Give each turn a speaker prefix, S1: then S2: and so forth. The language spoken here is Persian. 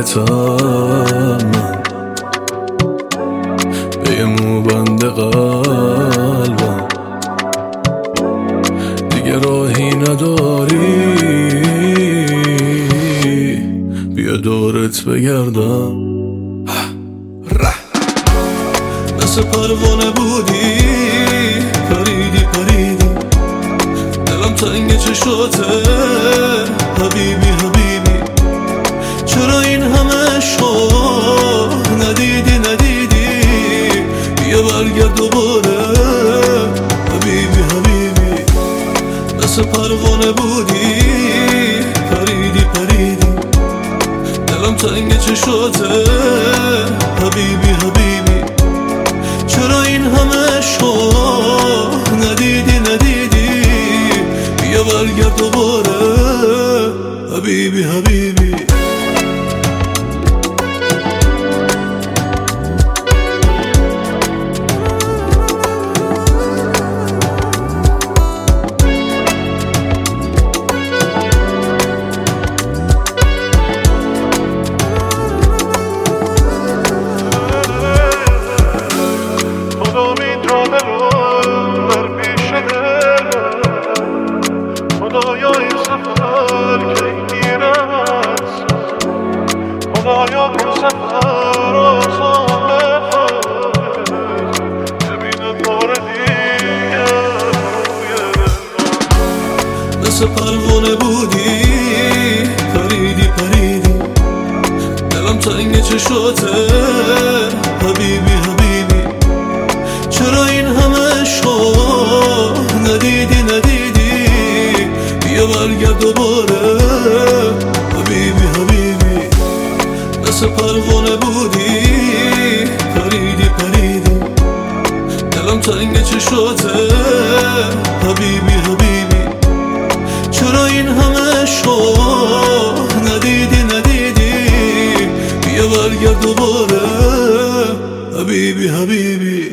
S1: حمایتم من به یه موبند قلبم دیگه راهی نداری بیا دورت بگردم مثل پروانه بودی پریدی پریدی دلم تنگ چشاته حبیبی حبیبی چرا این همه شاه ندیدی ندیدی بیا برگرد دوباره حبیبی حبیبی مثل پروانه بودی پریدی پریدی دلم تنگ چشاته حبیبی حبیبی چرا این همه شاه ندیدی ندیدی بیا برگرد دوباره حبیبی حبیبی
S2: خدایا این سفر که میرم از خدایا این سفر آسان بفرد ببیند بار دیگر روی دلم
S1: مثل پروانه بودی پریدی پریدی دلم تنگ چشاته حبیبی حبیبی چرا این همه شاه ندیدی ندیدی بیا برگرد دوباره حبیبی حبیبی مثل پروانه بودی پریدی پریدی دلم تنگ چشاته حبیبی حبیبی چرا این همه شاه ندیدی ندیدی بیا برگرد دوباره حبیبی حبیبی